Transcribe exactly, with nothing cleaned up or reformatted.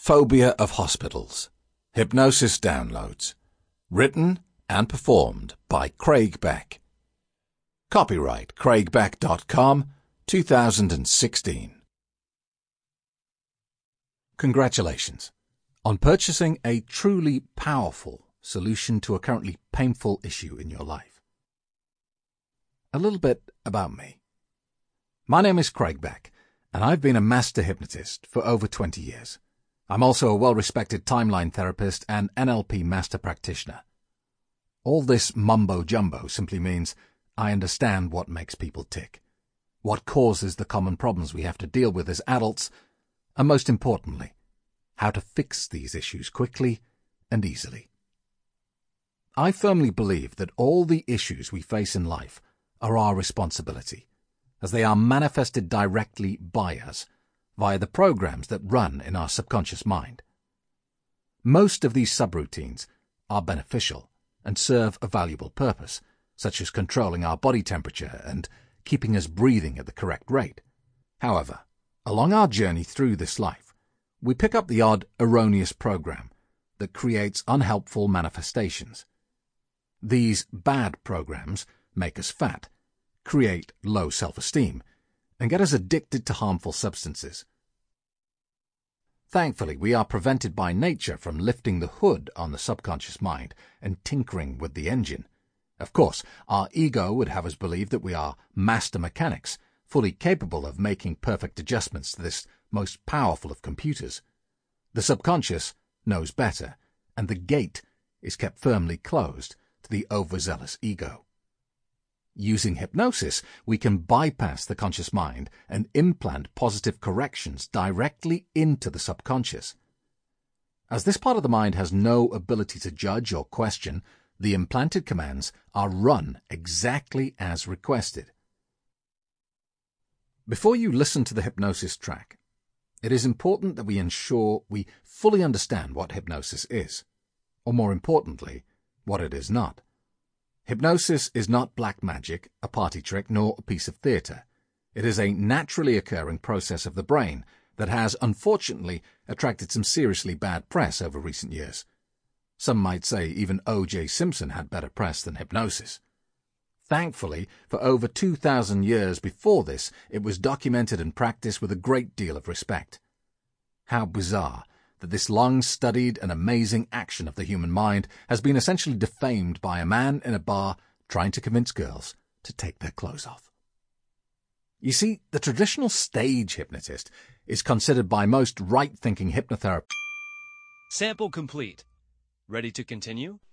Phobia of Hospitals. Hypnosis Downloads. Written and performed by Craig Beck. Copyright craig beck dot com, two thousand sixteen. Congratulations on purchasing a truly powerful solution to a currently painful issue in your life. A little bit about me. My name is Craig Beck, and I've been a master hypnotist for over twenty years. I'm also a well-respected timeline therapist and N L P master practitioner. All this mumbo-jumbo simply means I understand what makes people tick, what causes the common problems we have to deal with as adults, and most importantly, how to fix these issues quickly and easily. I firmly believe that all the issues we face in life are our responsibility, as they are manifested directly by us, via the programs that run in our subconscious mind. Most of these subroutines are beneficial and serve a valuable purpose, such as controlling our body temperature and keeping us breathing at the correct rate. However, along our journey through this life, we pick up the odd erroneous program that creates unhelpful manifestations. These bad programs make us fat, create low self-esteem, and get us addicted to harmful substances. Thankfully, we are prevented by nature from lifting the hood on the subconscious mind and tinkering with the engine. Of course, our ego would have us believe that we are master mechanics, fully capable of making perfect adjustments to this most powerful of computers. The subconscious knows better, and the gate is kept firmly closed to the overzealous ego. Using hypnosis, we can bypass the conscious mind and implant positive corrections directly into the subconscious. As this part of the mind has no ability to judge or question, the implanted commands are run exactly as requested. Before you listen to the hypnosis track, it is important that we ensure we fully understand what hypnosis is, or more importantly, what it is not. Hypnosis is not black magic, a party trick, nor a piece of theatre. It is a naturally occurring process of the brain that has, unfortunately, attracted some seriously bad press over recent years. Some might say even O J Simpson had better press than hypnosis. Thankfully, for over two thousand years before this, it was documented and practiced with a great deal of respect. How bizarre that this long-studied and amazing action of the human mind has been essentially defamed by a man in a bar trying to convince girls to take their clothes off. You see, the traditional stage hypnotist is considered by most right-thinking hypnotherapists. Sample complete. Ready to continue?